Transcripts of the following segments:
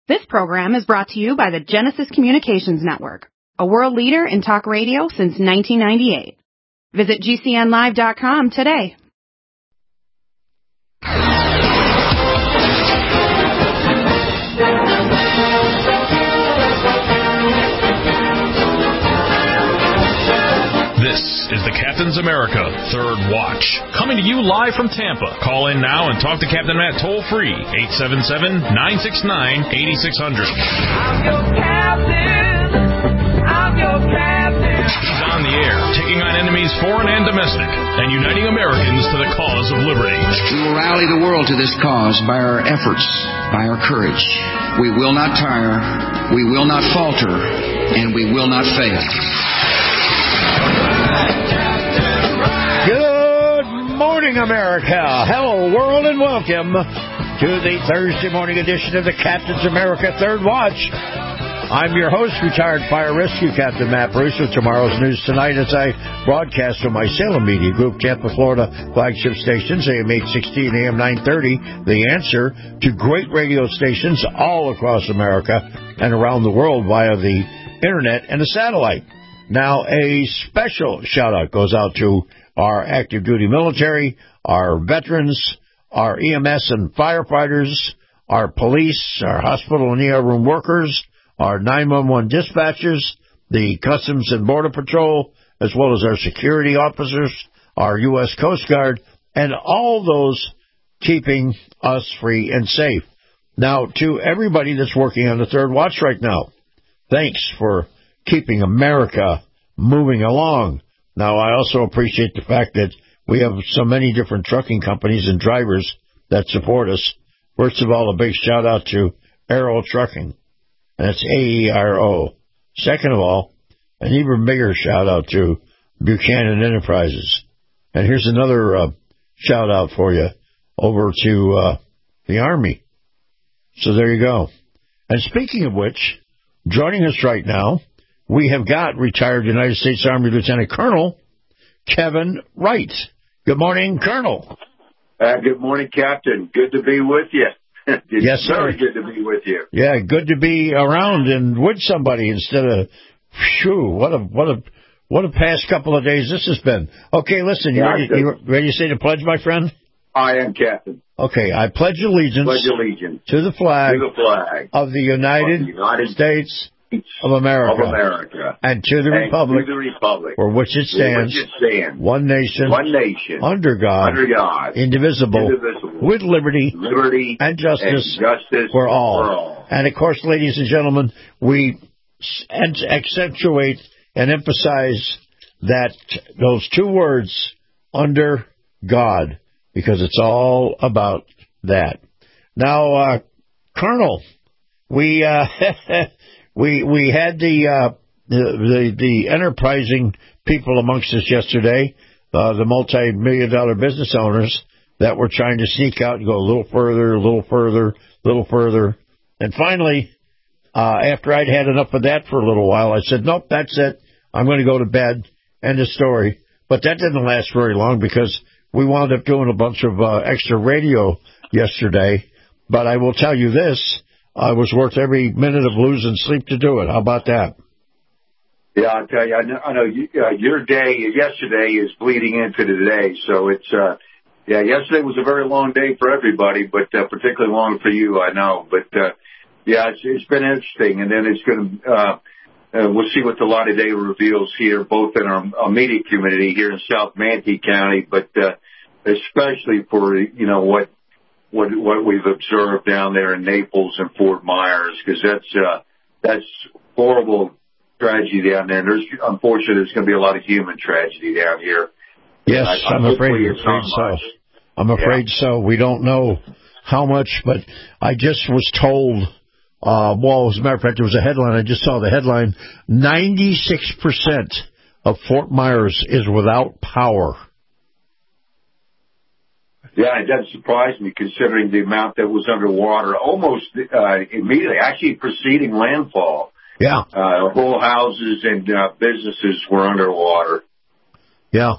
This program is brought to you by the Genesis Communications Network, a world leader in talk radio since 1998. Visit GCNlive.com today. This is the Captain's America Third Watch, coming to you live from Tampa. Call in now and talk to Captain Matt toll-free, 877-969-8600. I'm your captain. I'm your captain. He's on the air, taking on enemies foreign and domestic, and uniting Americans to the cause of liberty. We will rally the world to this cause by our efforts, by our courage. We will not tire, we will not falter, and we will not fail. Good morning, America. Hello, world, and welcome to the Thursday morning edition of the Captain's America Third Watch. I'm your host, retired fire rescue Captain Matt Bruce, with tomorrow's news tonight as I broadcast from my Salem Media Group, Tampa, Florida flagship stations, AM 860 and AM 930, the answer to great radio stations all across America and around the world via the internet and the satellite. Now, a special shout-out goes out to our active-duty military, our veterans, our EMS and firefighters, our police, our hospital and ER room workers, our 911 dispatchers, the Customs and Border Patrol, as well as our security officers, our U.S. Coast Guard, and all those keeping us free and safe. Now, to everybody that's working on the Third Watch right now, thanks for keeping America moving along. Now, I also appreciate the fact that we have so many different trucking companies and drivers that support us. First of all, a big shout-out to Aero Trucking. That's AERO. Second of all, an even bigger shout-out to Buchanan Enterprises. And here's another shout-out for you over to the Army. So there you go. And speaking of which, joining us right now, we have got retired United States Army Lieutenant Colonel Kevin Wright. Good morning, Colonel. Good morning, Captain. Good to be with you. Yes, sir. Very good to be with you. Yeah, good to be around and with somebody instead of, what a past couple of days this has been. Okay, listen, you ready to say the pledge, my friend? I am, Captain. Okay, I pledge allegiance, to the flag, of the United States of America, and to the republic, for which it stands, one nation, under God, indivisible, with liberty and justice for all. And, of course, ladies and gentlemen, we accentuate and emphasize those two words, under God, because it's all about that. Now, Colonel, we had the enterprising people amongst us yesterday, the multi-million-dollar business owners that were trying to sneak out and go a little further. And finally, after I'd had enough of that for a little while, I said, nope, that's it. I'm going to go to bed. End of story. But that didn't last very long because we wound up doing a bunch of extra radio yesterday. But I will tell you this. I was worth every minute of losing sleep to do it. How about that? Yeah, I'll tell you, I know your day yesterday is bleeding into today. So it's, yesterday was a very long day for everybody, but particularly long for you, I know. But, it's been interesting. And then it's going to, we'll see what the light of day reveals here, both in our media community here in South Manatee County, but especially for, what we've observed down there in Naples and Fort Myers, because that's horrible tragedy down there. And unfortunately, there's going to be a lot of human tragedy down here. Yes, I'm afraid so. I'm afraid so. We don't know how much, but I just was told, as a matter of fact, there was a headline. I just saw the headline, 96% of Fort Myers is without power. Yeah, it doesn't surprise me considering the amount that was underwater almost immediately, actually preceding landfall. Yeah. Whole houses and businesses were underwater. Yeah.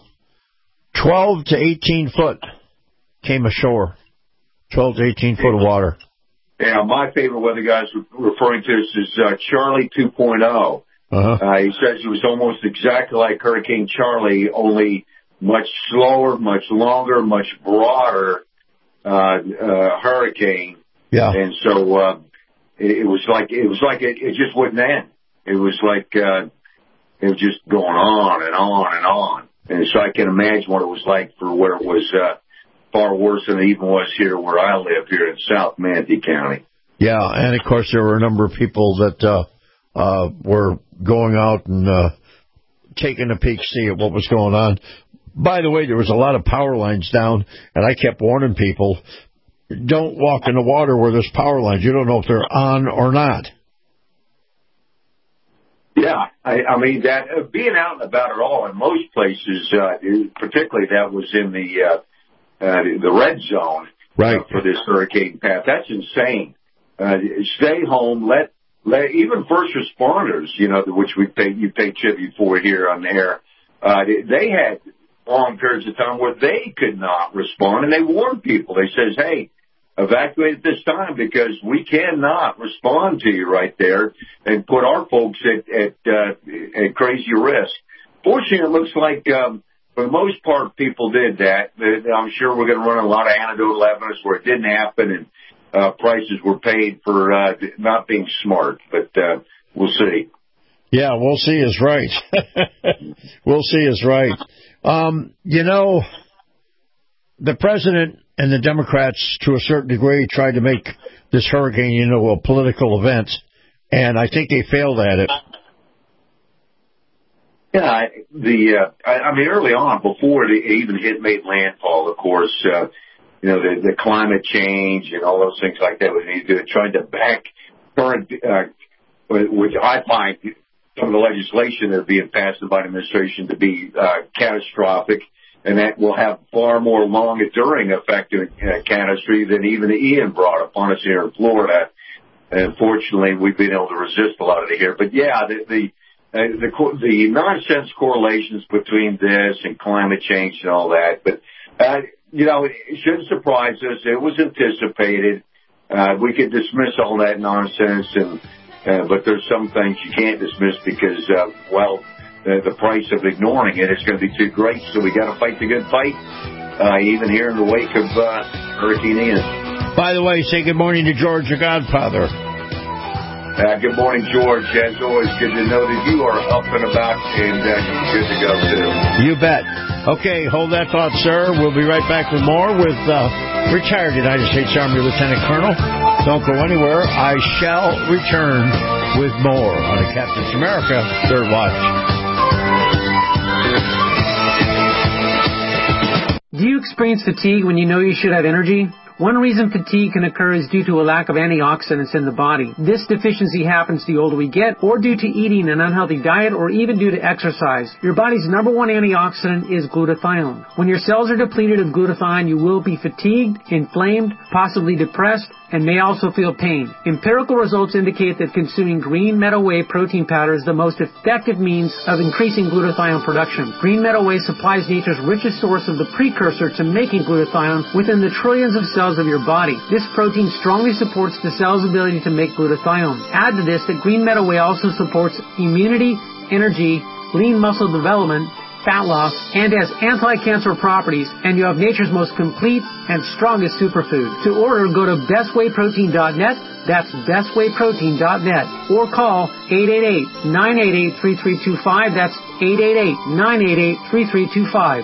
12 to 18 foot came ashore. 12 to 18 foot of water. my favorite weather guys referring to this is Charlie 2.0. He says it was almost exactly like Hurricane Charlie, only much slower, much longer, much broader hurricane. Yeah. And so it was like it just wouldn't end. It was like it was just going on and on and on. And so I can imagine what it was like for where it was far worse than it even was here where I live here in South Manatee County. Yeah, and of course there were a number of people that were going out and taking a peek, see at what was going on. By the way, there was a lot of power lines down, and I kept warning people, don't walk in the water where there's power lines. You don't know if they're on or not. Yeah, I mean, that being out and about at all in most places, particularly that was in the red zone, right, for this hurricane path. That's insane. Stay home. Let even first responders, which you pay tribute for here on the air. They had long periods of time where they could not respond, and they warned people. They says, "Hey, evacuate at this time because we cannot respond to you right there and put our folks at crazy risk." Fortunately, it looks like for the most part people did that. I'm sure we're going to run a lot of anecdotal evidence where it didn't happen and prices were paid for not being smart, but we'll see. Yeah, we'll see is right. We'll see is right. The president and the Democrats, to a certain degree, tried to make this hurricane, a political event, and I think they failed at it. Yeah, I mean, early on, before it even made landfall, of course, the climate change and all those things like that, trying to back current, which I find some of the legislation that are being passed by the administration to be catastrophic, and that will have far more long enduring effect in catastrophe than even Ian brought upon us here in Florida. And fortunately, we've been able to resist a lot of it here. But yeah, the nonsense correlations between this and climate change and all that. But it shouldn't surprise us. It was anticipated. We could dismiss all that nonsense, but there's some things you can't dismiss because, the price of ignoring it is going to be too great. So we got to fight the good fight, even here in the wake of Hurricane Ian. By the way, say good morning to George, your godfather. Good morning, George. As always, good to know that you are up and about and good to go, too. You bet. Okay, hold that thought, sir. We'll be right back with more with retired United States Army Lieutenant Colonel. Don't go anywhere. I shall return with more on the Captain's America Third Watch. Do you experience fatigue when you know you should have energy? One reason fatigue can occur is due to a lack of antioxidants in the body. This deficiency happens the older we get, or due to eating an unhealthy diet, or even due to exercise. Your body's number one antioxidant is glutathione. When your cells are depleted of glutathione, you will be fatigued, inflamed, possibly depressed, and may also feel pain. Empirical results indicate that consuming green meadow whey protein powder is the most effective means of increasing glutathione production. Green meadow whey supplies nature's richest source of the precursor to making glutathione within the trillions of cells of your body. This protein strongly supports the cell's ability to make glutathione. Add to this that green meadow whey also supports immunity, energy, lean muscle development, fat loss, and has anti-cancer properties, and you have nature's most complete and strongest superfood. To order, go to bestwayprotein.net. That's bestwayprotein.net. Or call 888-988-3325. That's 888-988-3325.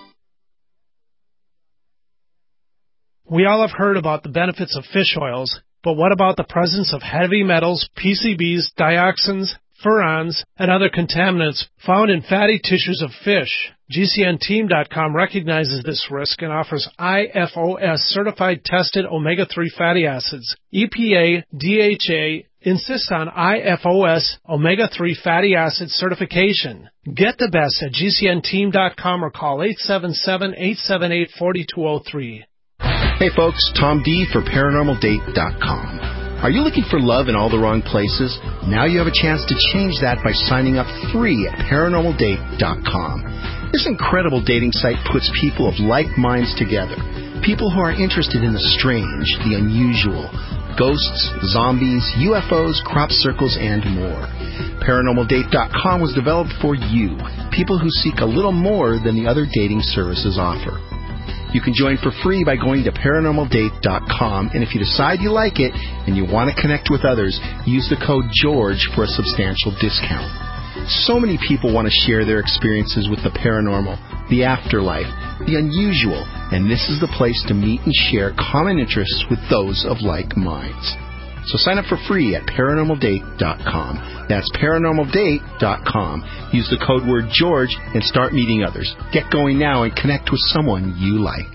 We all have heard about the benefits of fish oils, but what about the presence of heavy metals, PCBs, dioxins, furans, and other contaminants found in fatty tissues of fish? GCNteam.com recognizes this risk and offers IFOS certified tested omega-3 fatty acids. EPA, DHA insists on IFOS omega-3 fatty acid certification. Get the best at GCNteam.com or call 877-878-4203. Hey folks, Tom D for ParanormalDate.com. Are you looking for love in all the wrong places? Now you have a chance to change that by signing up free at ParanormalDate.com. This incredible dating site puts people of like minds together. People who are interested in the strange, the unusual, ghosts, zombies, UFOs, crop circles, and more. ParanormalDate.com was developed for you, people who seek a little more than the other dating services offer. You can join for free by going to ParanormalDate.com, and if you decide you like it and you want to connect with others, use the code GEORGE for a substantial discount. So many people want to share their experiences with the paranormal, the afterlife, the unusual, and this is the place to meet and share common interests with those of like minds. So sign up for free at ParanormalDate.com. That's ParanormalDate.com. Use the code word George and start meeting others. Get going now and connect with someone you like.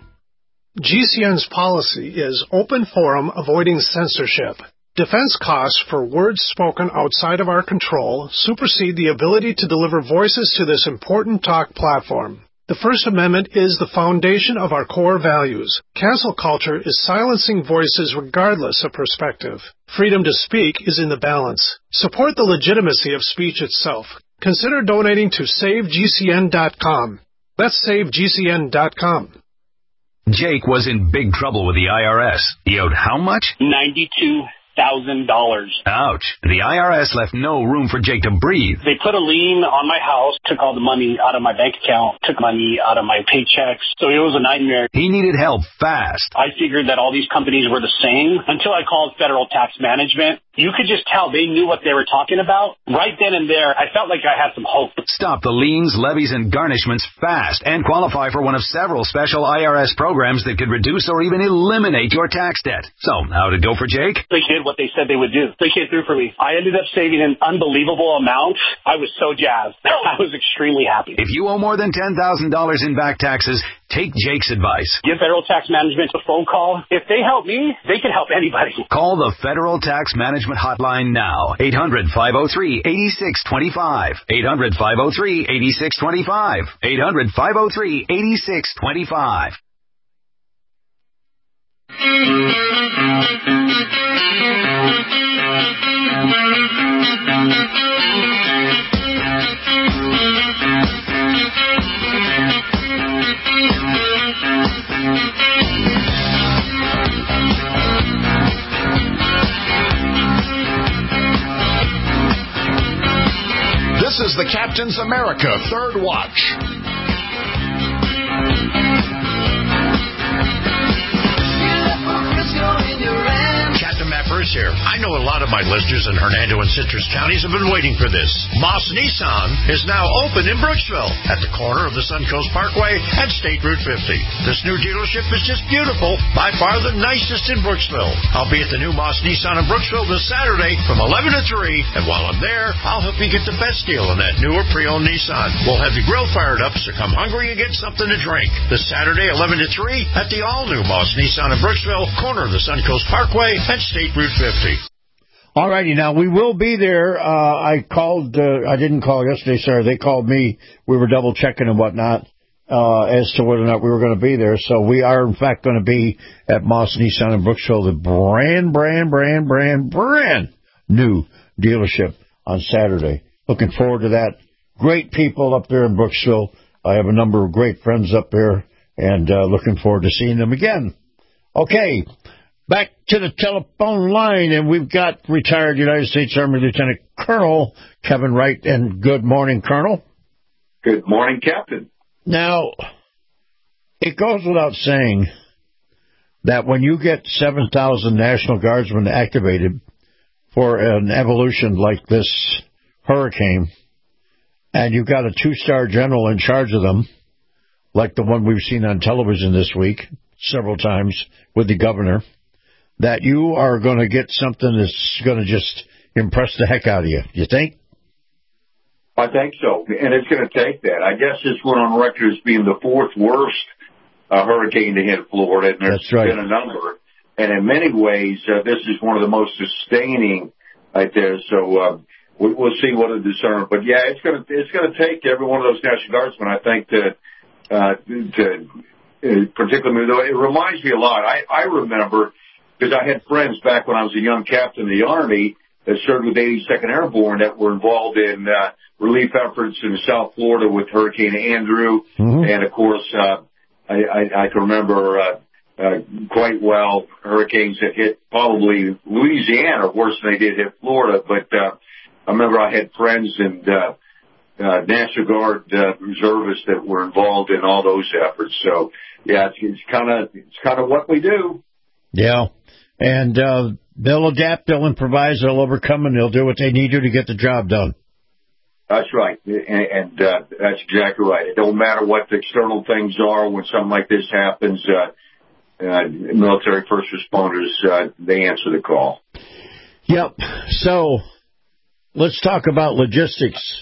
GCN's policy is open forum, avoiding censorship. Defense costs for words spoken outside of our control supersede the ability to deliver voices to this important talk platform. The First Amendment is the foundation of our core values. Cancel culture is silencing voices regardless of perspective. Freedom to speak is in the balance. Support the legitimacy of speech itself. Consider donating to SaveGCN.com. That's SaveGCN.com. Jake was in big trouble with the IRS. He owed how much? $92,000. Ouch. The IRS left no room for Jake to breathe. They put a lien on my house, took all the money out of my bank account, took money out of my paychecks. So it was a nightmare. He needed help fast. I figured that all these companies were the same until I called Federal Tax Management. You could just tell they knew what they were talking about. Right then and there, I felt like I had some hope. Stop the liens, levies, and garnishments fast and qualify for one of several special IRS programs that could reduce or even eliminate your tax debt. So, how'd it go for Jake? They did what they said they would do. They came through for me. I ended up saving an unbelievable amount. I was so jazzed. I was extremely happy. If you owe more than $10,000 in back taxes, take Jake's advice. Give Federal Tax Management a phone call. If they help me, they can help anybody. Call the Federal Tax Management Hotline now. 800-503-8625. 800-503-8625. 800-503-8625. This is the Captain's America Third Watch. Captain Matt Bruce here. I know a lot of my listeners in Hernando and Citrus counties have been waiting for this. Moss Nissan is now open in Brooksville at the corner of the Suncoast Parkway and State Route 50. This new dealership is just beautiful, by far the nicest in Brooksville. I'll be at the new Moss Nissan in Brooksville this Saturday from 11 to 3, and while I'm there, I'll help you get the best deal on that newer pre-owned Nissan. We'll have the grill fired up, so come hungry and get something to drink. This Saturday, 11 to 3, at the all-new Moss Nissan in Brooksville, corner of the Suncoast Parkway and State Route 50. All righty, now we will be there. I didn't call yesterday, sir. They called me. We were double checking and whatnot as to whether or not we were going to be there. So we are, in fact, going to be at Moss Nissan in Brooksville, the brand new dealership on Saturday. Looking forward to that. Great people up there in Brooksville. I have a number of great friends up there, and looking forward to seeing them again. Okay. Back to the telephone line, and we've got retired United States Army Lieutenant Colonel Kevin Wright. And good morning, Colonel. Good morning, Captain. Now, it goes without saying that when you get 7,000 National Guardsmen activated for an evolution like this hurricane, and you've got a 2-star general in charge of them, like the one we've seen on television this week several times with the governor, that you are going to get something that's going to just impress the heck out of you. You think? I think so, and it's going to take that. I guess this went on record as being the 4th worst hurricane to hit Florida, and there's been a number. And in many ways, this is one of the most sustaining right there. So we'll see what it discerns. But yeah, it's going to take every one of those National Guardsmen, I think, to particularly. It reminds me a lot. I remember, because I had friends back when I was a young captain in the Army that served with 82nd Airborne that were involved in relief efforts in South Florida with Hurricane Andrew. Mm-hmm. And, of course, I can remember quite well. Hurricanes that hit probably Louisiana worse than they did hit Florida. But I remember I had friends and National Guard reservists that were involved in all those efforts. So yeah, it's kind of what we do. Yeah, and they'll adapt, they'll improvise, they'll overcome, and they'll do what they need to get the job done. That's right, and that's exactly right. It don't matter what the external things are when something like this happens. Military first responders, they answer the call. Yep. So let's talk about logistics.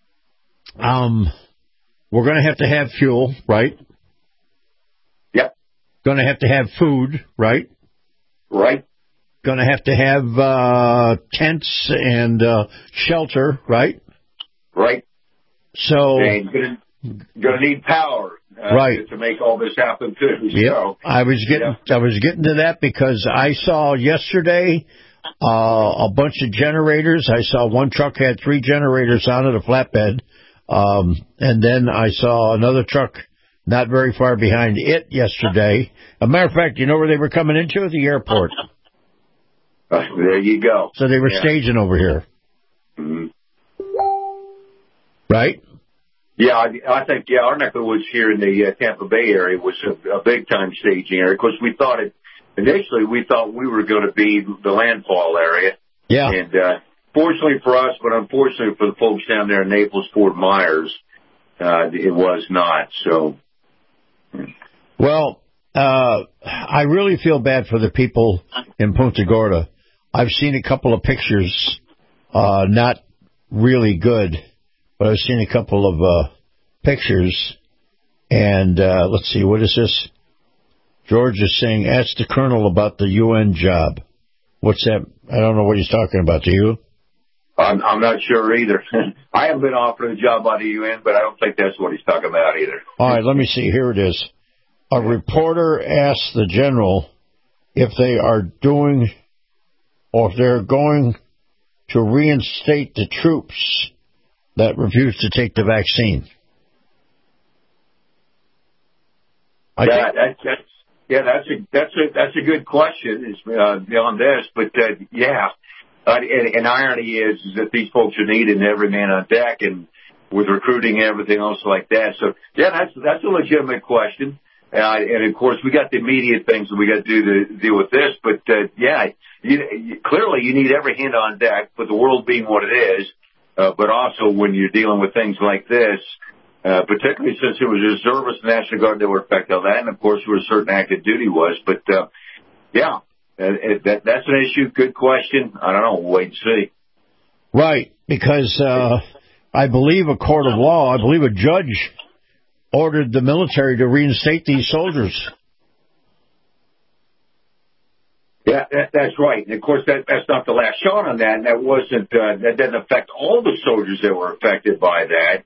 We're going to have fuel, right? Yep. Going to have food, right? Right. Going to have tents and shelter, right? Right. So and going to need power, right, to make all this happen too. Yep. So, I was getting to that because I saw yesterday a bunch of generators. I saw one truck had 3 generators on it, a flatbed, and then I saw another truck not very far behind it yesterday. As a matter of fact, you know where they were coming into? The airport. There you go. So they were staging over here. Mm-hmm. Right? Yeah, I think, our neck of the woods here in the Tampa Bay area was a big-time staging area. Of course, initially we thought we were going to be the landfall area. Yeah. And fortunately for us, but unfortunately for the folks down there in Naples, Fort Myers, it was not. So. Well, I really feel bad for the people in Punta Gorda. I've seen a couple of pictures, not really good. But I've seen a couple of pictures, and let's see, what is this? George is saying, ask the colonel about the UN job. What's that? I don't know what he's talking about. Do you? I'm not sure either. I haven't been offered a job by the UN, but I don't think that's what he's talking about either. All right, let me see. Here it is. A reporter asked the general if they are doing, or if they're going to reinstate the troops that refused to take the vaccine. That's a good question. It's beyond this, but and irony is that these folks are needed, and every man on deck, and with recruiting and everything else like that. So that's a legitimate question. And of course we got the immediate things that we got to do to deal with this, but clearly you need every hand on deck, with the world being what it is. But also when you're dealing with things like this, particularly since it was reservists and National Guard that were affected by that, and of course where a certain active duty was. But, that's an issue. Good question. I don't know. We'll wait and see. Right, because I believe a court of law, I believe a judge ordered the military to reinstate these soldiers. Yeah, that's right. And of course, that's not the last shot on that. And that doesn't affect all the soldiers that were affected by that.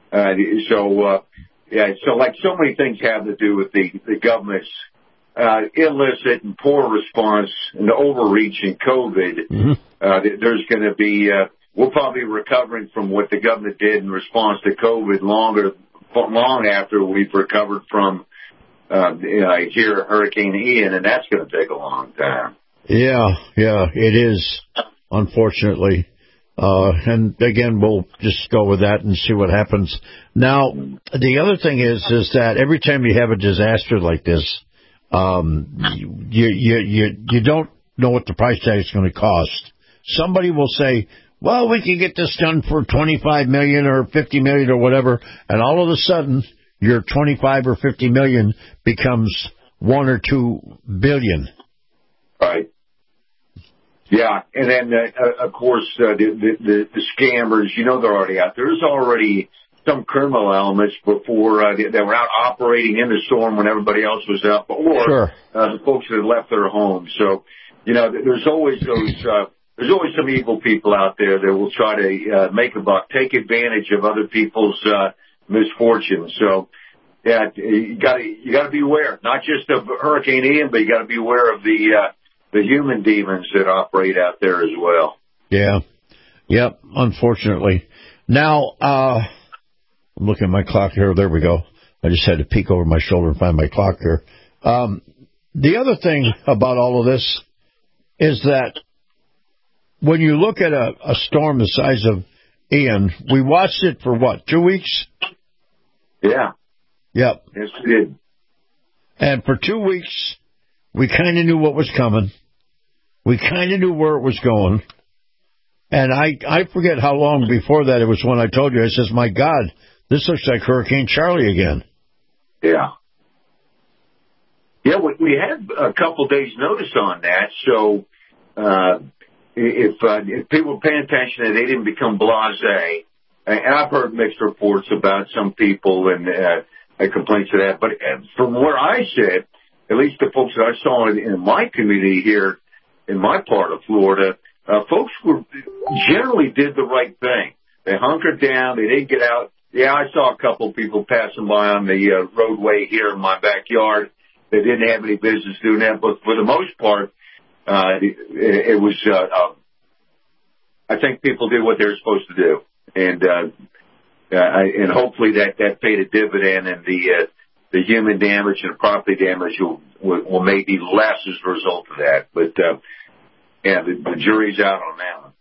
So like so many things have to do with the government's illicit and poor response and the overreach in COVID. Mm-hmm. There's going to be, we're probably recovering from what the government did in response to COVID long after we've recovered from here, Hurricane Ian, and that's going to take a long time. Yeah, it is, unfortunately. And again, we'll just go with that and see what happens. Now, the other thing is that every time you have a disaster like this, you don't know what the price tag is going to cost. Somebody will say, well, we can get this done for $25 million or $50 million or whatever, and all of a sudden, your $25 or $50 million becomes $1 or $2 billion. Right. Yeah, and then of course the scammers, they're already out there. There's already some criminal elements before that were out operating in the storm when everybody else was up, or the folks that had left their homes. So, there's always there's always some evil people out there that will try to make a buck, take advantage of other people's misfortune. So, yeah, you got to be aware, not just of Hurricane Ian, but you got to be aware of the human demons that operate out there as well. Yeah. Yep. Unfortunately. Now, I'm looking at my clock here. There we go. I just had to peek over my shoulder and find my clock here. The other thing about all of this is that when you look at a storm the size of Ian, we watched it for, 2 weeks? Yeah. Yep. Yes, we did. And for 2 weeks, we kind of knew what was coming. We kind of knew where it was going. And I forget how long before that it was when I told you, I says, my God, this looks like Hurricane Charlie again. Yeah. Yeah, we had a couple days' notice on that, so if people were paying attention and they didn't become blasé, and I've heard mixed reports about some people and complaints of that, but from where I sit, at least the folks that I saw in my community here in my part of Florida, folks generally did the right thing. They hunkered down. They didn't get out. Yeah, I saw a couple of people passing by on the roadway here in my backyard. They didn't have any business doing that, but for the most part, it was, I think people did what they were supposed to do. And hopefully that paid a dividend, and the human damage and property damage will maybe less as a result of that. But, yeah, the jury's out on that one.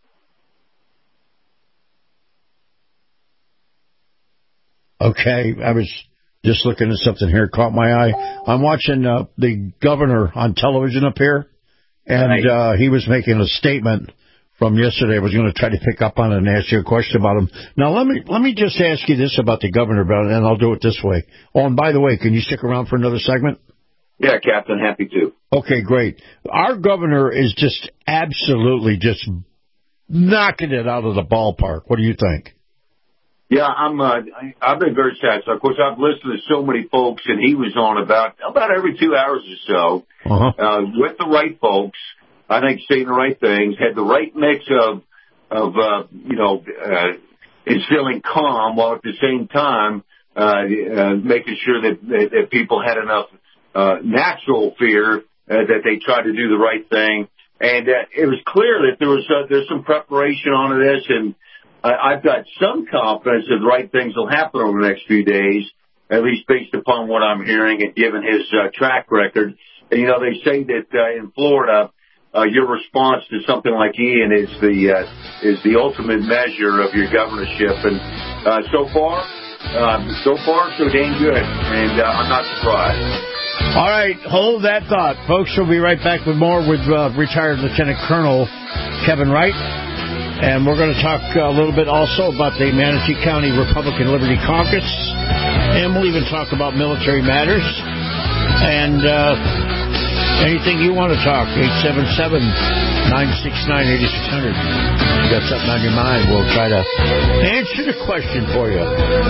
Okay, I was just looking at something here, caught my eye. I'm watching the governor on television up here, and he was making a statement from yesterday. I was going to try to pick up on it and ask you a question about him. Now, let me just ask you this about the governor, and I'll do it this way. Oh, and by the way, can you stick around for another segment? Yeah, Captain, happy to. Okay, great. Our governor is just absolutely just knocking it out of the ballpark. What do you think? Yeah, I've been very satisfied. Of course, I've listened to so many folks, and he was on about every 2 hours or so with the right folks. I think saying the right things, had the right mix of instilling calm while at the same time making sure that people had enough natural fear that they tried to do the right thing. And it was clear that there's some preparation on this, and I've got some confidence that the right things will happen over the next few days, at least based upon what I'm hearing and given his track record. And, they say that in Florida, your response to something like Ian is the ultimate measure of your governorship. And so far, so dang good. And I'm not surprised. All right, hold that thought. Folks, we'll be right back with more with retired Lieutenant Colonel Kevin Wright. And we're going to talk a little bit also about the Manatee County Republican Liberty Caucus. And we'll even talk about military matters. And anything you want to talk, 877-969-8600. You got something on your mind, we'll try to answer the question for you.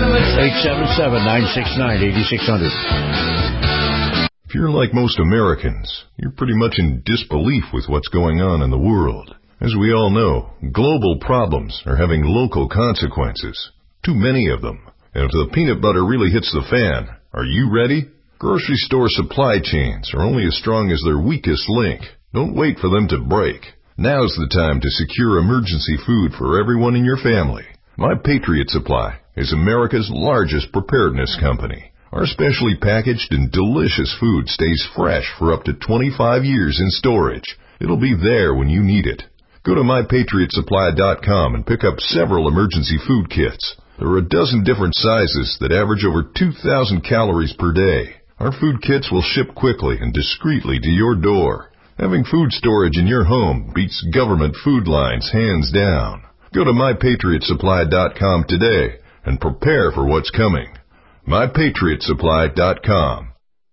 877-969-8600. If you're like most Americans, you're pretty much in disbelief with what's going on in the world. As we all know, global problems are having local consequences. Too many of them. And if the peanut butter really hits the fan, are you ready? Grocery store supply chains are only as strong as their weakest link. Don't wait for them to break. Now's the time to secure emergency food for everyone in your family. My Patriot Supply is America's largest preparedness company. Our specially packaged and delicious food stays fresh for up to 25 years in storage. It'll be there when you need it. Go to MyPatriotSupply.com and pick up several emergency food kits. There are a dozen different sizes that average over 2,000 calories per day. Our food kits will ship quickly and discreetly to your door. Having food storage in your home beats government food lines hands down. Go to MyPatriotSupply.com today and prepare for what's coming. MyPatriotSupply.com.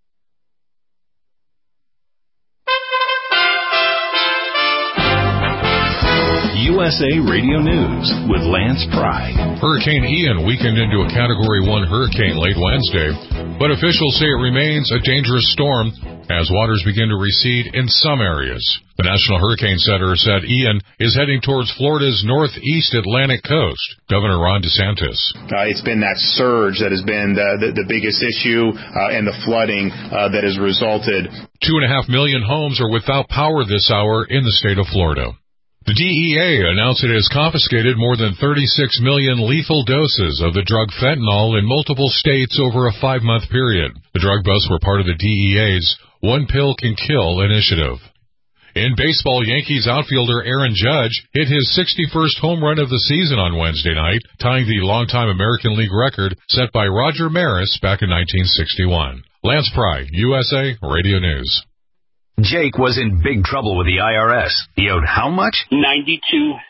USA Radio News with Lance Pry. Hurricane Ian weakened into a Category 1 hurricane late Wednesday, but officials say it remains a dangerous storm as waters begin to recede in some areas. The National Hurricane Center said Ian is heading towards Florida's northeast Atlantic coast. Governor Ron DeSantis. It's been that surge that has been the biggest issue and the flooding that has resulted. 2.5 million homes are without power this hour in the state of Florida. The DEA announced it has confiscated more than 36 million lethal doses of the drug fentanyl in multiple states over a 5-month period. The drug busts were part of the DEA's One Pill Can Kill initiative. In baseball, Yankees outfielder Aaron Judge hit his 61st home run of the season on Wednesday night, tying the longtime American League record set by Roger Maris back in 1961. Lance Pry, USA Radio News. Jake was in big trouble with the IRS. He owed how much? $92,000.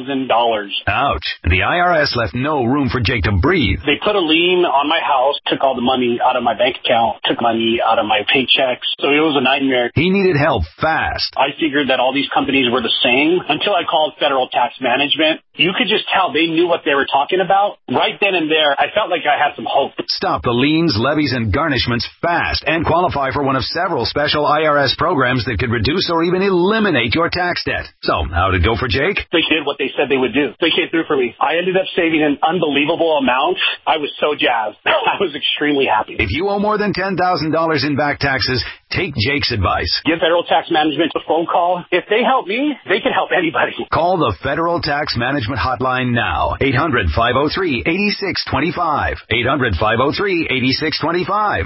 Ouch. The IRS left no room for Jake to breathe. They put a lien on my house, took all the money out of my bank account, took money out of my paychecks. So it was a nightmare. He needed help fast. I figured that all these companies were the same until I called Federal Tax Management. You could just tell they knew what they were talking about. Right then and there, I felt like I had some hope. Stop the liens, levies, and garnishments fast and qualify for one of several special IRS programs that could reduce or even eliminate your tax debt. So, how'd it go for Jake? They did what they said they would do. They came through for me. I ended up saving an unbelievable amount. I was so jazzed. I was extremely happy. If you owe more than $10,000 in back taxes, take Jake's advice. Give Federal Tax Management a phone call. If they help me, they can help anybody. Call the Federal Tax Management Hotline now. 800-503-8625. 800-503-8625.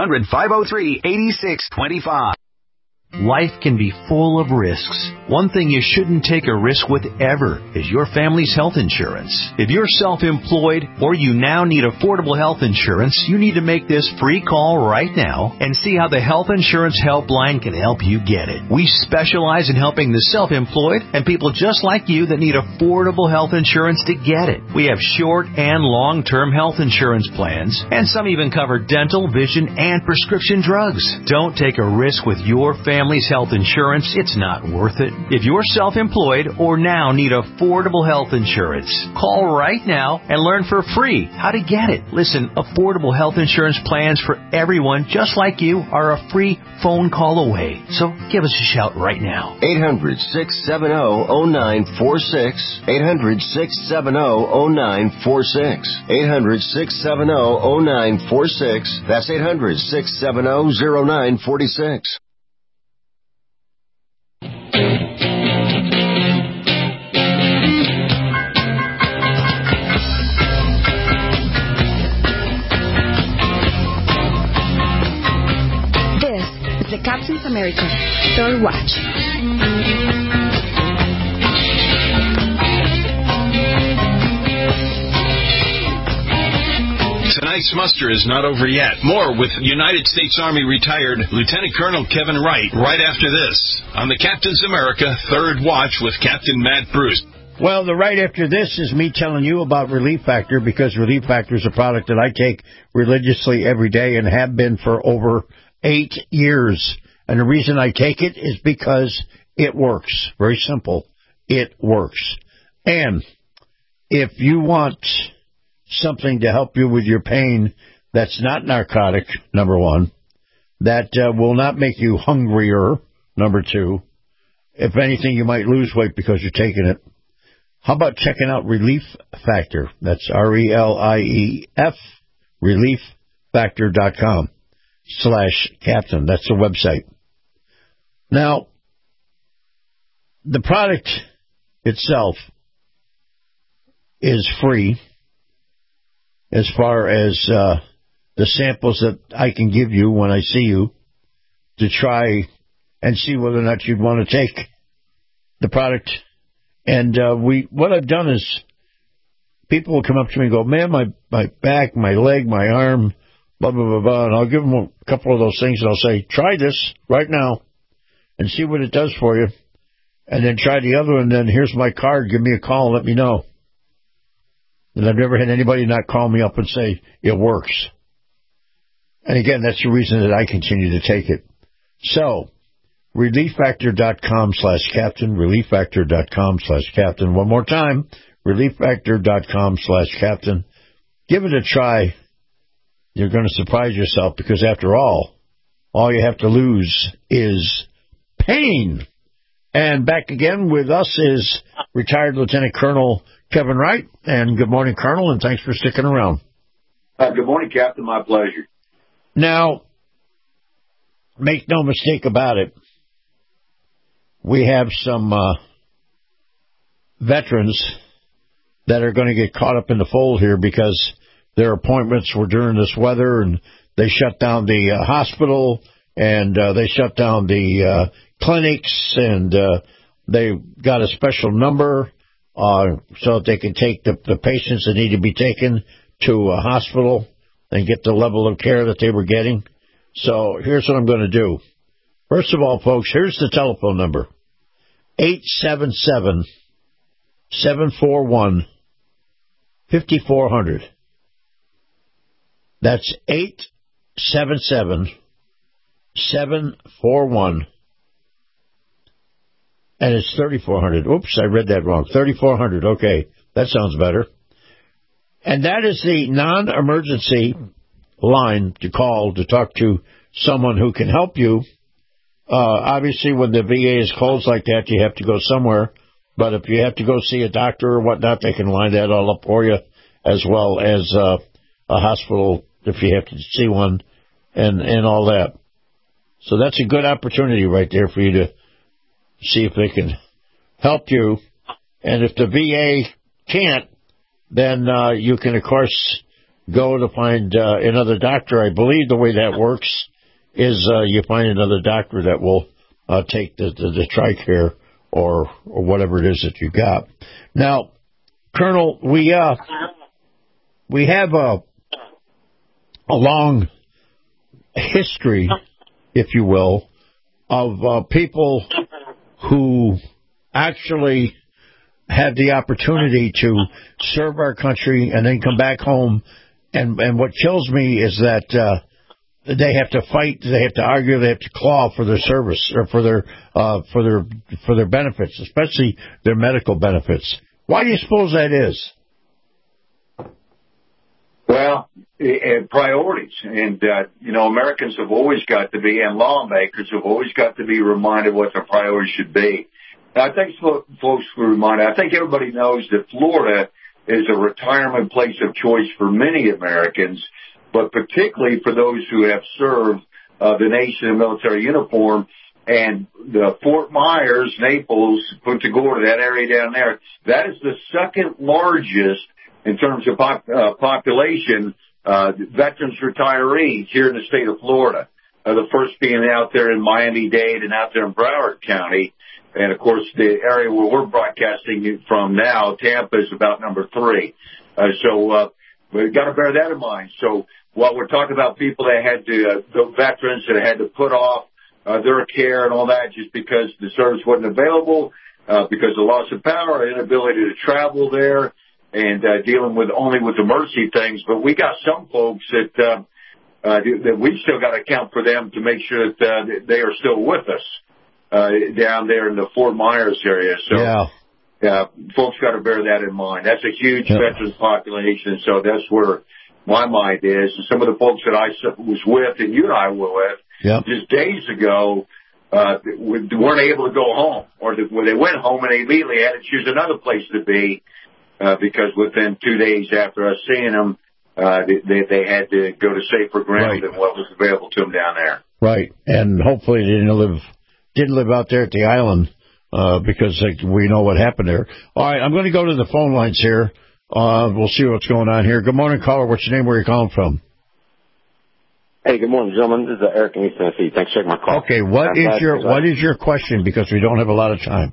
800-503-8625. Life can be full of risks. One thing you shouldn't take a risk with ever is your family's health insurance. If you're self-employed or you now need affordable health insurance, you need to make this free call right now and see how the Health Insurance Helpline can help you get it. We specialize in helping the self-employed and people just like you that need affordable health insurance to get it. We have short and long-term health insurance plans, and some even cover dental, vision, and prescription drugs. Don't take a risk with your family's health insurance. It's not worth it. If you're self-employed or now need affordable health insurance, call right now and learn for free how to get it. Listen, affordable health insurance plans for everyone just like you are a free phone call away. So give us a shout right now. 800-670-0946. 800-670-0946. 800-670-0946. That's 800-670-0946. The Captain's America Third Watch. Tonight's muster is not over yet. More with United States Army retired Lieutenant Colonel Kevin Wright right after this on the Captain's America Third Watch with Captain Matt Bruce. Well, the right after this is me telling you about Relief Factor, because Relief Factor is a product that I take religiously every day and have been for over 8 years. And the reason I take it is because it works. Very simple. It works. And if you want something to help you with your pain that's not narcotic, number one, that will not make you hungrier, number two, if anything, you might lose weight because you're taking it. How about checking out Relief Factor? That's RELIEF, relieffactor.com/captain. That's the website. Now, the product itself is free as far as the samples that I can give you when I see you to try and see whether or not you'd want to take the product. And what I've done is people will come up to me and go, man, my back, my leg, my arm, blah, blah, blah, blah. And I'll give them a couple of those things and I'll say, try this right now and see what it does for you. And then try the other one, and then here's my card. Give me a call and let me know. And I've never had anybody not call me up and say, it works. And again, that's the reason that I continue to take it. So, relieffactor.com/captain, relieffactor.com/captain. One more time, relieffactor.com/captain. Give it a try. You're going to surprise yourself, because after all you have to lose is pain. And back again with us is retired Lieutenant Colonel Kevin Wright. And good morning, Colonel, and thanks for sticking around. Good morning, Captain. My pleasure. Now, make no mistake about it, we have some veterans that are going to get caught up in the fold here because their appointments were during this weather and they shut down the hospital and they shut down the clinics, and they got a special number so that they can take the patients that need to be taken to a hospital and get the level of care that they were getting. So here's what I'm going to do. First of all, folks, here's the telephone number. 877-741-5400. That's 877-741. And it's 3400. Oops, I read that wrong. 3400. Okay, that sounds better. And that is the non-emergency line to call to talk to someone who can help you. Obviously, when the VA is closed like that, you have to go somewhere. But if you have to go see a doctor or whatnot, they can line that all up for you, as well as a hospital if you have to see one and all that. So that's a good opportunity right there for you to see if they can help you. And if the VA can't, then you can, of course, go to find another doctor. I believe the way that works is you find another doctor that will take the TRICARE or whatever it is that you got. Now, Colonel, we have a long history, if you will, of people who actually had the opportunity to serve our country and then come back home. And what kills me is that they have to fight, they have to argue, they have to claw for their service or for their benefits, especially their medical benefits. Why do you suppose that is? Well, priorities. And, Americans have always got to be, and lawmakers have always got to be reminded what their priorities should be. I think folks were reminded, I think everybody knows that Florida is a retirement place of choice for many Americans, but particularly for those who have served the nation in military uniform. And the Fort Myers, Naples, Punta Gorda, that area down there, that is the second largest in terms of population, veterans retirees here in the state of Florida. The first being out there in Miami-Dade and out there in Broward County. And, of course, the area where we're broadcasting from now, Tampa, is about number 3. So we've got to bear that in mind. So while we're talking about people that had to, the veterans that had to put off their care and all that just because the service wasn't available, because of loss of power, inability to travel there, and dealing with only with emergency things. But we got some folks that we've still got to account for them to make sure that they are still with us. Down there in the Fort Myers area. So, folks got to bear that in mind. That's a huge veterans population, so that's where my mind is. And some of the folks that I was with and you and I were with just days ago weren't able to go home, or when they went home and they immediately had to choose another place to be because within 2 days after us seeing them, they had to go to safer ground than what was available to them down there. Right, and hopefully they didn't live out there at the island because we know what happened there. All right, I'm going to go to the phone lines here. We'll see what's going on here. Good morning, caller. What's your name? Where are you calling from? Hey, good morning, gentlemen. This is Eric in East Tennessee. Thanks for taking my call. Okay, what is your question? Because we don't have a lot of time.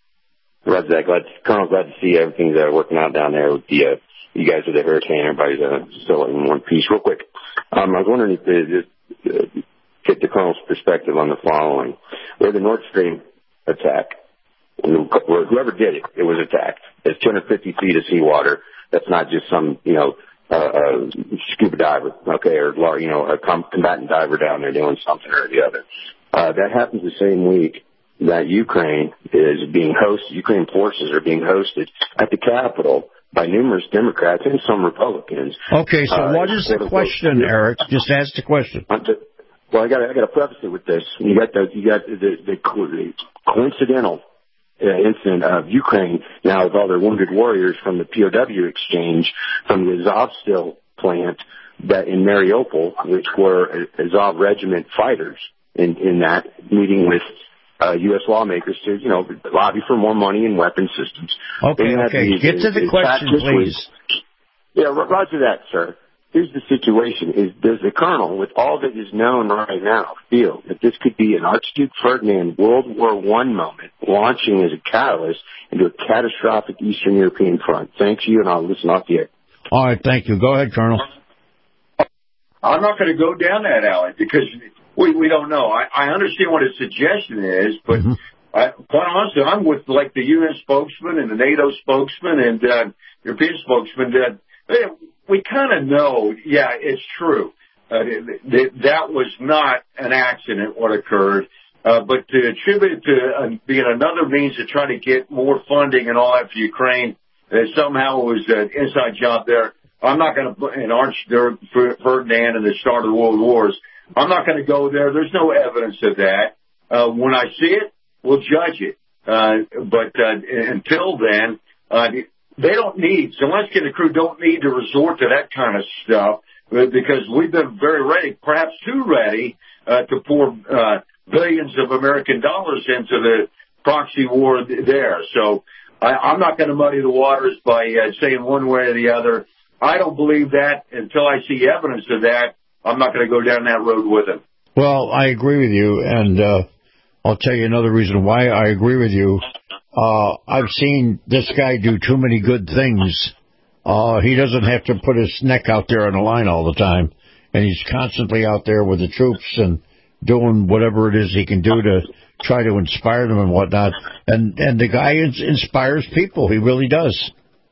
Colonel, glad to see everything's working out down there with you guys with the hurricane. Everybody's still in one piece. Real quick, I was wondering if just get the Colonel's perspective on the following. Where the Nord Stream attack, whoever did it, it was attacked. It's 250 feet of seawater. That's not just some, scuba diver, okay, or, a combatant diver down there doing something or the other. That happens the same week that Ukraine forces are being hosted at the Capitol by numerous Democrats and some Republicans. Okay, so what is the question, Eric? Just ask the question. Well, I got to preface it with this. You got the coincidental incident of Ukraine now with all their wounded warriors from the POW exchange from the Azovstal plant that in Mariupol, which were Azov Regiment fighters in that meeting with U.S. lawmakers to, lobby for more money and weapon systems. Okay. Get to the question, please. Yeah, roger that, sir. here's the situation: does the Colonel, with all that is known right now, feel that this could be an Archduke Ferdinand World War I moment, launching as a catalyst into a catastrophic Eastern European front? Thanks you, and I'll listen off the air. All right, thank you. Go ahead, Colonel. I'm not going to go down that alley because we don't know. I understand what his suggestion is, but quite honestly, I'm with like the UN spokesman and the NATO spokesman and European spokesman that we kind of know, yeah, it's true. That was not an accident what occurred, but to attribute it to being another means to try to get more funding and all that for Ukraine, that somehow it was an inside job there. I'm not going to, and Archduke Ferdinand and the start of the World Wars, I'm not going to go there. There's no evidence of that. When I see it, we'll judge it. But until then, they don't need, Zelensky and the crew don't need to resort to that kind of stuff because we've been very ready, perhaps too ready, to pour billions of American dollars into the proxy war there. So I'm not going to muddy the waters by saying one way or the other. I don't believe that until I see evidence of that. I'm not going to go down that road with him. Well, I agree with you, and I'll tell you another reason why I agree with you. I've seen this guy do too many good things. He doesn't have to put his neck out there on the line all the time, and he's constantly out there with the troops and doing whatever it is he can do to try to inspire them and whatnot. And the guy inspires people. He really does.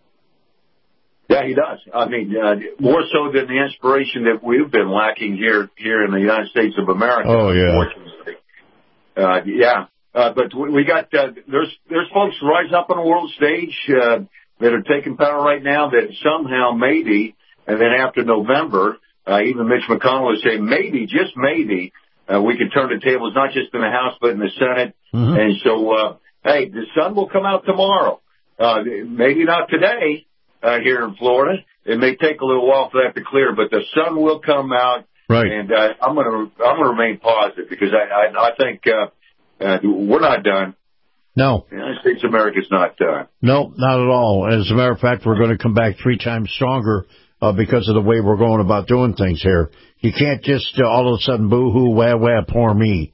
Yeah, he does. I mean, more so than the inspiration that we've been lacking here in the United States of America. Oh, yeah. Unfortunately. But we got, there's folks rise up on the world stage, that are taking power right now that somehow maybe, and then after November, even Mitch McConnell is saying maybe, just maybe, we can turn the tables not just in the House but in the Senate. Mm-hmm. And so, hey, the sun will come out tomorrow. Maybe not today. Here in Florida, it may take a little while for that to clear, but the sun will come out. Right. And I'm going to remain positive because I think we're not done. No. The United States of America's not done. No, not at all. As a matter of fact, we're going to come back 3 times stronger because of the way we're going about doing things here. You can't just all of a sudden boo-hoo, wah-wah, poor me.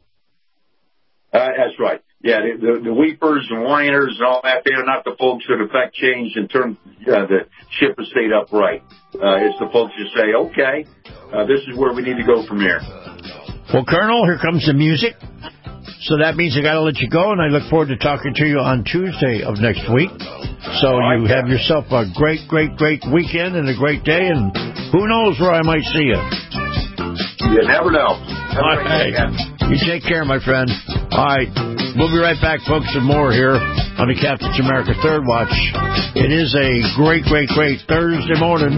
That's right. Yeah, the weepers and whiners and all that, they're not the folks that affect change and turn the ship of state upright. It's the folks who say, okay, this is where we need to go from here. Well, Colonel, here comes the music. So that means I got to let you go, and I look forward to talking to you on Tuesday of next week. So you have yourself a great, great, great weekend and a great day, and who knows where I might see you. You never know. All right. You take care, my friend. All right. We'll be right back, folks, with more here on the Captain's America Third Watch. It is a great, great, great Thursday morning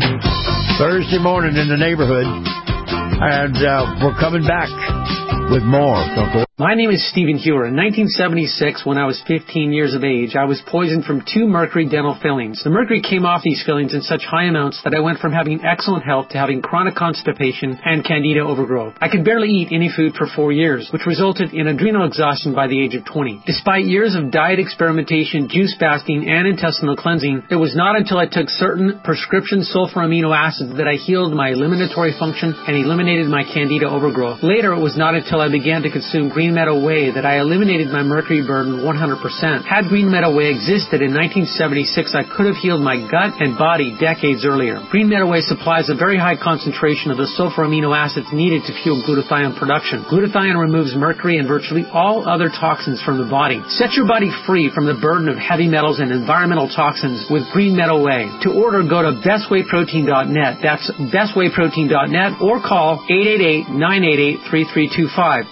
in the neighborhood, and we're coming back with more. Don't go. My name is Stephen Hewer. In 1976, when I was 15 years of age, I was poisoned from 2 mercury dental fillings. The mercury came off these fillings in such high amounts that I went from having excellent health to having chronic constipation and candida overgrowth. I could barely eat any food for 4 years, which resulted in adrenal exhaustion by the age of 20. Despite years of diet experimentation, juice fasting, and intestinal cleansing, it was not until I took certain prescription sulfur amino acids that I healed my eliminatory function and eliminated my candida overgrowth. Later, it was not until I began to consume Green Meadow Whey that I eliminated my mercury burden 100%. Had Green Meadow Whey existed in 1976, I could have healed my gut and body decades earlier. Green Meadow Whey supplies a very high concentration of the sulfur amino acids needed to fuel glutathione production. Glutathione removes mercury and virtually all other toxins from the body. Set your body free from the burden of heavy metals and environmental toxins with Green Meadow Whey. To order, go to bestwayprotein.net. That's bestwayprotein.net or call 888-988-3325.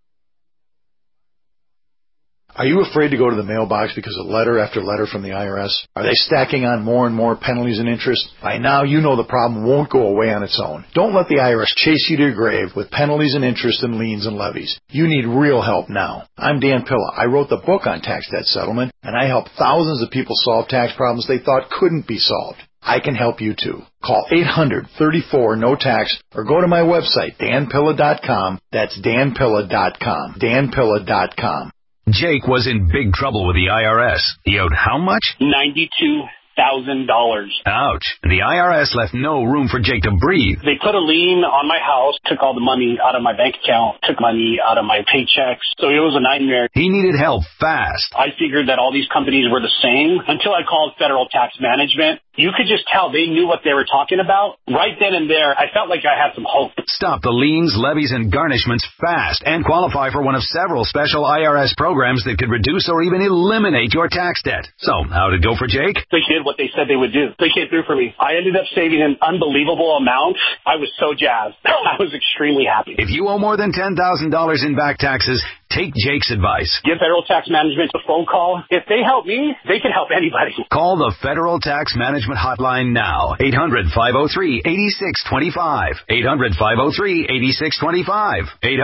Are you afraid to go to the mailbox because of letter after letter from the IRS? Are they stacking on more and more penalties and interest? By now, you know the problem won't go away on its own. Don't let the IRS chase you to your grave with penalties and interest and liens and levies. You need real help now. I'm Dan Pilla. I wrote the book on tax debt settlement, and I help thousands of people solve tax problems they thought couldn't be solved. I can help you too. Call 800-34-NO-TAX or go to my website, danpilla.com. That's danpilla.com. danpilla.com. Jake was in big trouble with the IRS. He owed how much? $92,000. Ouch. The IRS left no room for Jake to breathe. They put a lien on my house, took all the money out of my bank account, took money out of my paychecks. So it was a nightmare. He needed help fast. I figured that all these companies were the same until I called Federal Tax Management. You could just tell they knew what they were talking about. Right then and there, I felt like I had some hope. Stop the liens, levies, and garnishments fast and qualify for one of several special IRS programs that could reduce or even eliminate your tax debt. So, how'd it go for Jake? They did what they said they would do. They came through for me. I ended up saving an unbelievable amount. I was so jazzed. I was extremely happy. If you owe more than $10,000 in back taxes, take Jake's advice. Give Federal Tax Management a phone call. If they help me, they can help anybody. Call the Federal Tax Management Hotline now. 800-503-8625. 800-503-8625.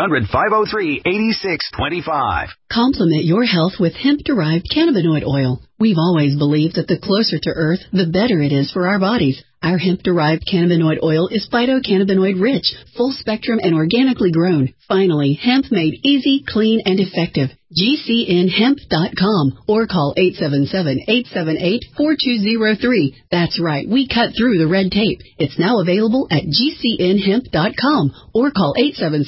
800-503-8625. Complement your health with hemp-derived cannabinoid oil. We've always believed that the closer to Earth, the better it is for our bodies. Our hemp-derived cannabinoid oil is phytocannabinoid-rich, full-spectrum, and organically grown. Finally, hemp made easy, clean, and effective. GCNhemp.com or call 877-878-4203. That's right, we cut through the red tape. It's now available at GCNhemp.com or call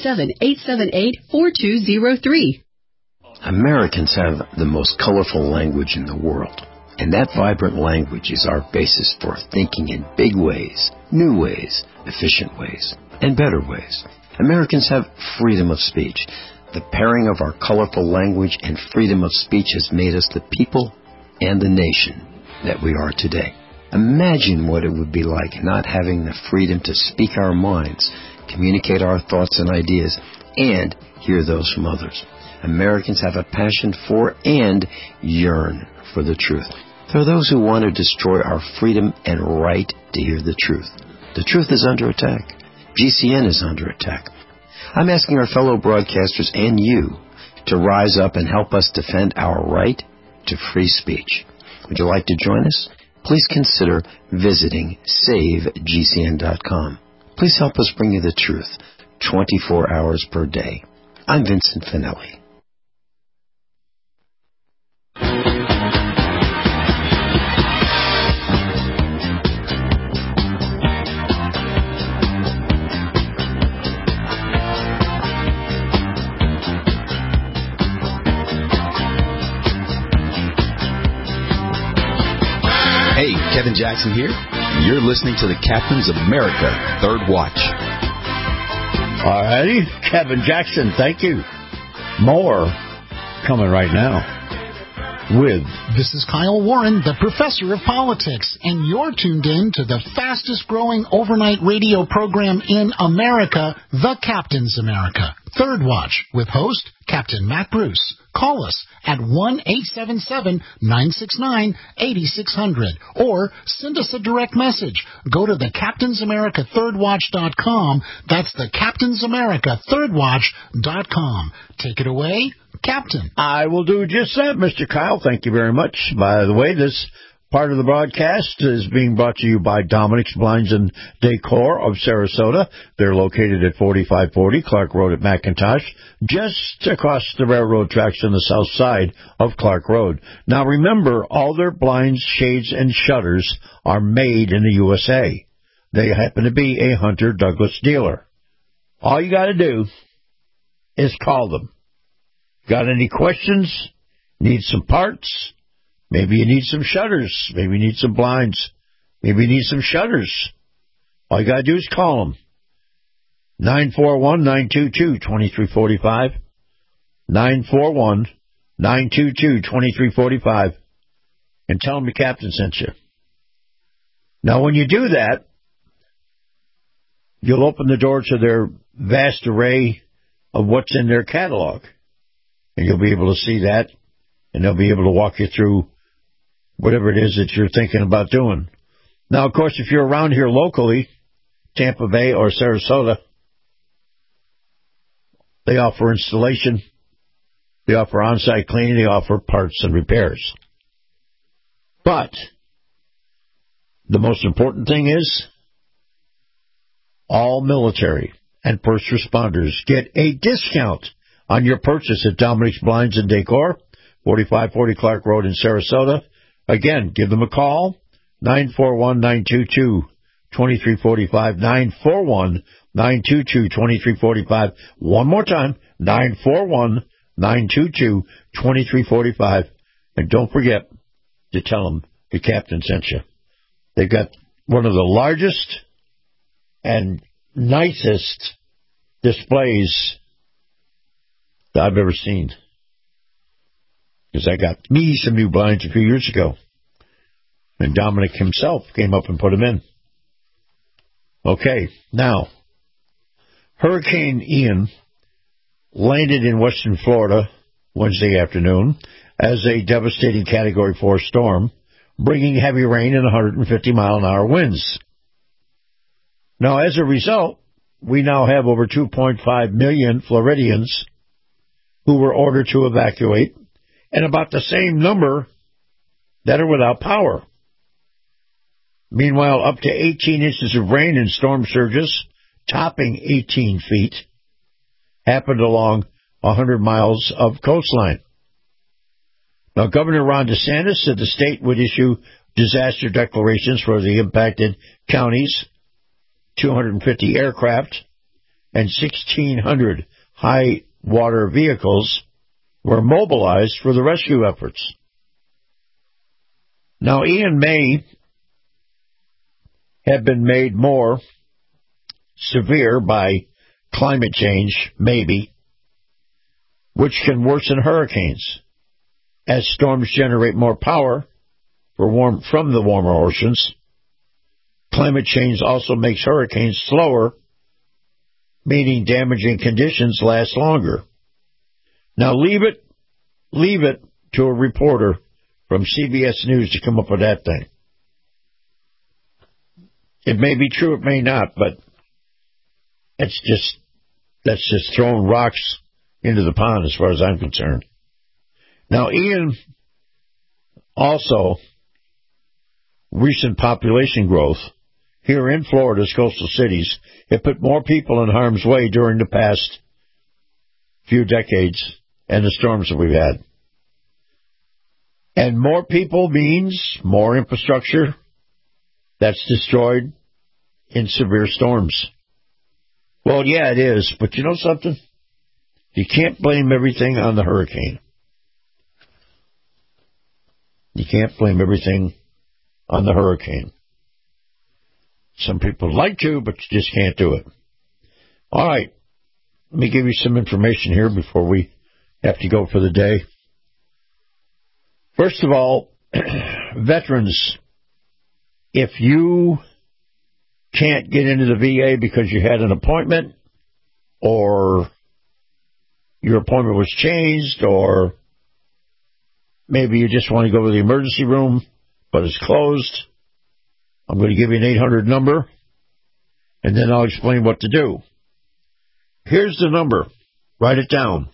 877-878-4203. Americans have the most colorful language in the world. And that vibrant language is our basis for thinking in big ways, new ways, efficient ways, and better ways. Americans have freedom of speech. The pairing of our colorful language and freedom of speech has made us the people and the nation that we are today. Imagine what it would be like not having the freedom to speak our minds, communicate our thoughts and ideas, and hear those from others. Americans have a passion for and yearn for the truth. There are those who want to destroy our freedom and right to hear the truth. The truth is under attack. GCN is under attack. I'm asking our fellow broadcasters and you to rise up and help us defend our right to free speech. Would you like to join us? Please consider visiting SaveGCN.com. Please help us bring you the truth 24 hours per day. I'm Vincent Finelli. Hey, Kevin Jackson here. You're listening to the Captain's America Third Watch. All righty, Kevin Jackson, thank you. More coming right now with... This is Kyle Warren, the professor of politics, and you're tuned in to the fastest-growing overnight radio program in America, The Captain's America Third Watch, with host Captain Matt Bruce. Call us at 1-877-969-8600 or send us a direct message. Go to thecaptainsamericathirdwatch.com. That's thecaptainsamericathirdwatch.com. Take it away, Captain. I will do just that, Mr. Kyle. Thank you very much. By the way, this part of the broadcast is being brought to you by Dominic's Blinds and Decor of Sarasota. They're located at 4540 Clark Road at McIntosh, just across the railroad tracks on the south side of Clark Road. Now remember, all their blinds, shades, and shutters are made in the USA. They happen to be a Hunter Douglas dealer. All you got to do is call them. Got any questions? Need some parts? Maybe you need some shutters. Maybe you need some blinds. Maybe you need some shutters. All you got to do is call them. 941-922-2345. 941-922-2345. And tell them the captain sent you. Now, when you do that, you'll open the door to their vast array of what's in their catalog. And you'll be able to see that, and they'll be able to walk you through whatever it is that you're thinking about doing. Now, of course, if you're around here locally, Tampa Bay or Sarasota, they offer installation, they offer on-site cleaning, they offer parts and repairs. But the most important thing is all military and first responders get a discount on your purchase at Dominic's Blinds and Decor, 4540 Clark Road in Sarasota. Again, give them a call, 941-922-2345. 941-922-2345. One more time, 941-922-2345. And don't forget to tell them the captain sent you. They've got one of the largest and nicest displays that I've ever seen. Because I got me some new blinds a few years ago. And Dominic himself came up and put them in. Okay, now, Hurricane Ian landed in western Florida Wednesday afternoon as a devastating Category 4 storm, bringing heavy rain and 150-mile-an-hour winds. Now, as a result, we now have over 2.5 million Floridians who were ordered to evacuate, and about the same number that are without power. Meanwhile, up to 18 inches of rain and storm surges, topping 18 feet, happened along 100 miles of coastline. Now, Governor Ron DeSantis said the state would issue disaster declarations for the impacted counties. 250 aircraft and 1,600 high-water vehicles were mobilized for the rescue efforts. Now, Ian may have been made more severe by climate change, maybe, which can worsen hurricanes, as storms generate more power from the warmer oceans. Climate change also makes hurricanes slower, meaning damaging conditions last longer. Now leave it to a reporter from CBS News to come up with that thing. It may be true, it may not, but that's just throwing rocks into the pond as far as I'm concerned. Now, Ian, also, recent population growth here in Florida's coastal cities have put more people in harm's way during the past few decades and the storms that we've had. And more people means more infrastructure that's destroyed in severe storms. Well, yeah, it is. But you know something? You can't blame everything on the hurricane. You can't blame everything on the hurricane. Some people like to, but you just can't do it. All right. Let me give you some information here before we have to go for the day. First of all, veterans, if you can't get into the VA because you had an appointment or your appointment was changed or maybe you just want to go to the emergency room but it's closed, I'm going to give you an 800 number and then I'll explain what to do. Here's the number. Write it down.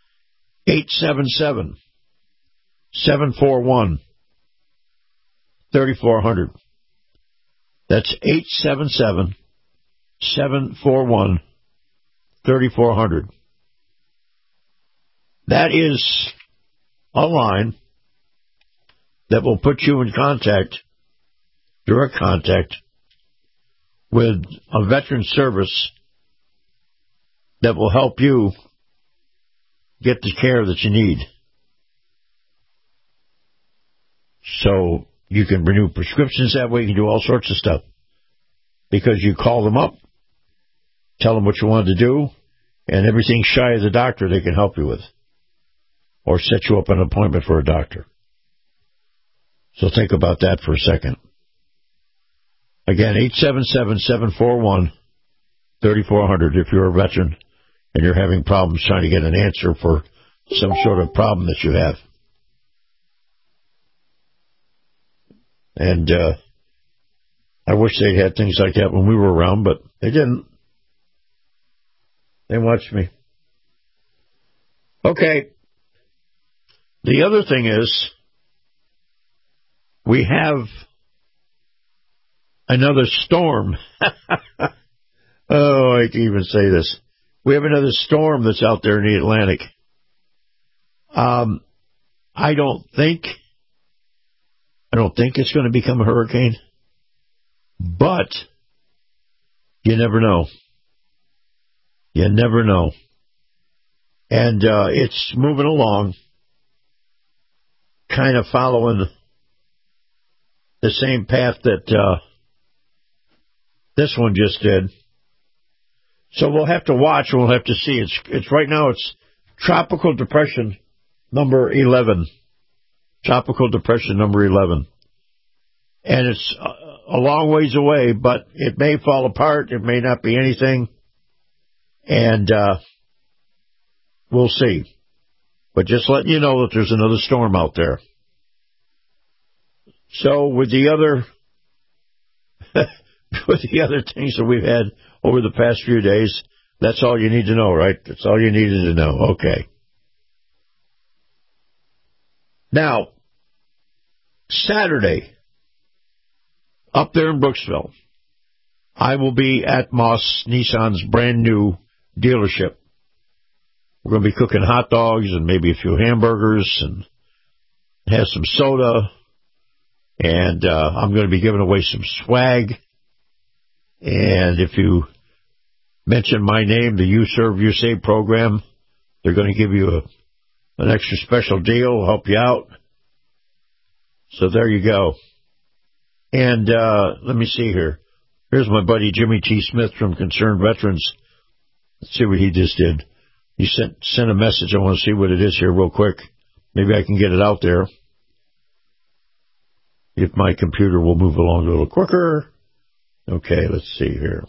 877-741-3400. That's 877-741-3400. That is a line that will put you in contact, direct contact, with a veteran service that will help you get the care that you need. So you can renew prescriptions that way. You can do all sorts of stuff. Because you call them up, tell them what you want to do, and everything shy of the doctor they can help you with. Or set you up an appointment for a doctor. So think about that for a second. Again, 877-741-3400 if you're a veteran and you're having problems trying to get an answer for some sort of problem that you have. And I wish they'd had things like that when we were around, but they didn't. They watched me. Okay. The other thing is, we have another storm. Oh, I can even say this. We have another storm that's out there in the Atlantic. I don't think I don't think it's going to become a hurricane. But you never know. You never know. And it's moving along, kind of following the same path that this one just did. So we'll have to watch. We'll have to see. It's right now. It's Tropical Depression number 11. Tropical Depression number 11, and it's a long ways away. But it may fall apart. It may not be anything, and we'll see. But just letting you know that there's another storm out there. So with the other things that we've had over the past few days, that's all you need to know, right? That's all you needed to know. Okay. Now, Saturday, up there in Brooksville, I will be at Moss Nissan's brand new dealership. We're going to be cooking hot dogs and maybe a few hamburgers and have some soda. And I'm going to be giving away some swag. And if you mention my name, the You Serve, You Save program, they're going to give you an extra special deal, help you out. So there you go. And let me see here. Here's my buddy Jimmy T. Smith from Concerned Veterans. Let's see what he just did. He sent a message. I want to see what it is here real quick. Maybe I can get it out there. If my computer will move along a little quicker. Okay, let's see here.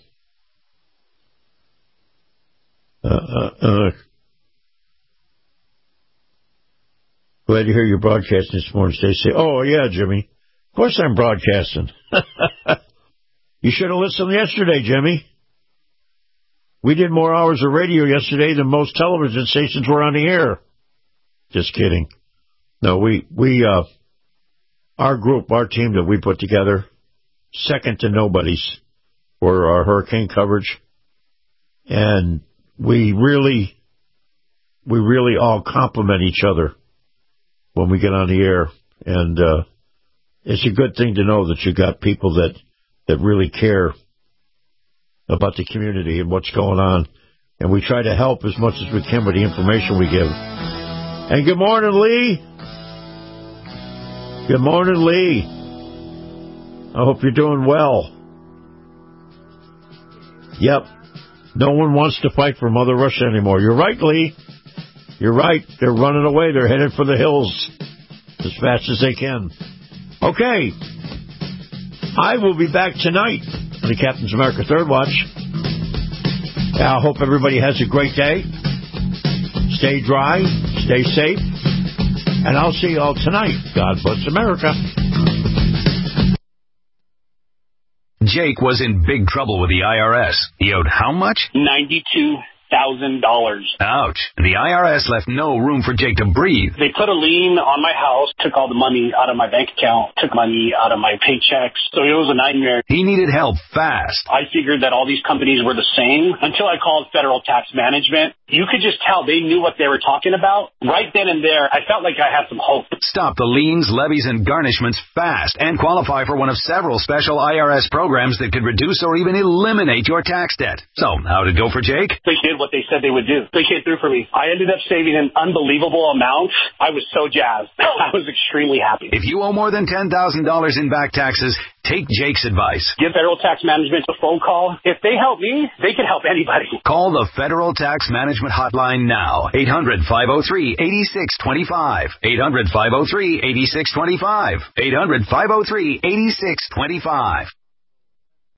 Glad to hear you're broadcasting this morning, Stacey. Oh, yeah, Jimmy. Of course I'm broadcasting. You should have listened yesterday, Jimmy. We did more hours of radio yesterday than most television stations were on the air. Just kidding. No, our group, our team that we put together, second to nobody's for our hurricane coverage. And we really all compliment each other when we get on the air. And it's a good thing to know that you got people that really care about the community and what's going on. And we try to help as much as we can with the information we give. And good morning, Lee. Good morning, Lee. I hope you're doing well. Yep. No one wants to fight for Mother Russia anymore. You're right, Lee. You're right. They're running away. They're headed for the hills as fast as they can. Okay. I will be back tonight on the Captain's America Third Watch. I hope everybody has a great day. Stay dry. Stay safe. And I'll see you all tonight. God bless America. Jake was in big trouble with the IRS. He owed how much? $92,000. Ouch. The IRS left no room for Jake to breathe. They put a lien on my house, took all the money out of my bank account, took money out of my paychecks. So it was a nightmare. He needed help fast. I figured that all these companies were the same until I called Federal Tax Management. You could just tell they knew what they were talking about. Right then and there, I felt like I had some hope. Stop the liens, levies, and garnishments fast and qualify for one of several special IRS programs that could reduce or even eliminate your tax debt. So, how'd it go for Jake? They did what they said they would do. They came through for me. I ended up saving an unbelievable amount. I was so jazzed. I was extremely happy. If you owe more than $10,000 in back taxes, take Jake's advice. Give Federal Tax Management a phone call. If they help me, they can help anybody. Call the Federal Tax Management Hotline now. 800-503-8625. 800-503-8625. 800-503-8625.